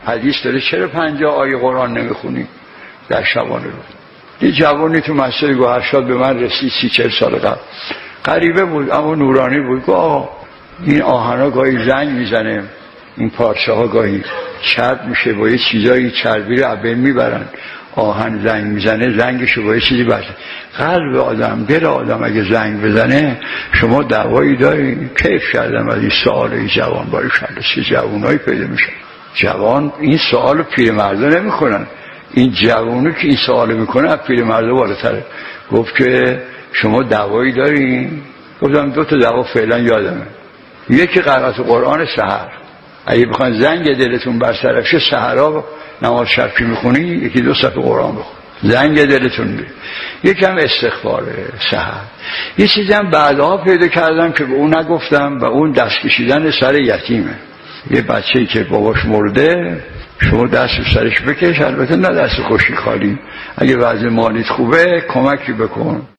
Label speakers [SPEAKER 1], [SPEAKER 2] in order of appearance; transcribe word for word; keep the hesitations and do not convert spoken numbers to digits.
[SPEAKER 1] حدیث داره چرا پنجاه آیه قرآن نمیخونی در شبانه روز؟ یه جوانی تو مسجد گوهرشاد به من رسید سی چهل سال قبل، غریبه بود اما نورانی بود. گفت آقا این آهنا گاهی زنگ میزنه، این پارچه ها گاهی چرب میشه با یه چیزایی چربی رو عبه میبرن، آهن زنگ میزنه زنگشو با یه چیزی بزن. قلب آدم دل آدم اگه زنگ بزنه شما دوایی داری؟ کیف کردم از این سوال این جوان باری شده. چه جوانایی پیدا میشن. جوان این سوالو پیرمردا نمیکنن، این جوانو که این سوالو میکنه از پیرمردا بالاتره. گفت که شما دوایی دارین؟ گفتم دو تا دوا فعلا یادمه، یکی قرائت قرآن سحر، اگه بخواید زنگ دلتون برطرف شه سحرا نماز شرفی میخونی یکی دو صفحه قرآن بخون زنگ دلتون میره. یکم استغفاره سحر. یه چیزی هم بعدها پیدا کردم که به اون نگفتم و اون دست کشیدن سر یتیمه. یه بچه‌ای که باباش مرده شما دست سرش بکش، البته نه دست خوشی خالی، اگه وضع مالیت خوبه کمکی بکن.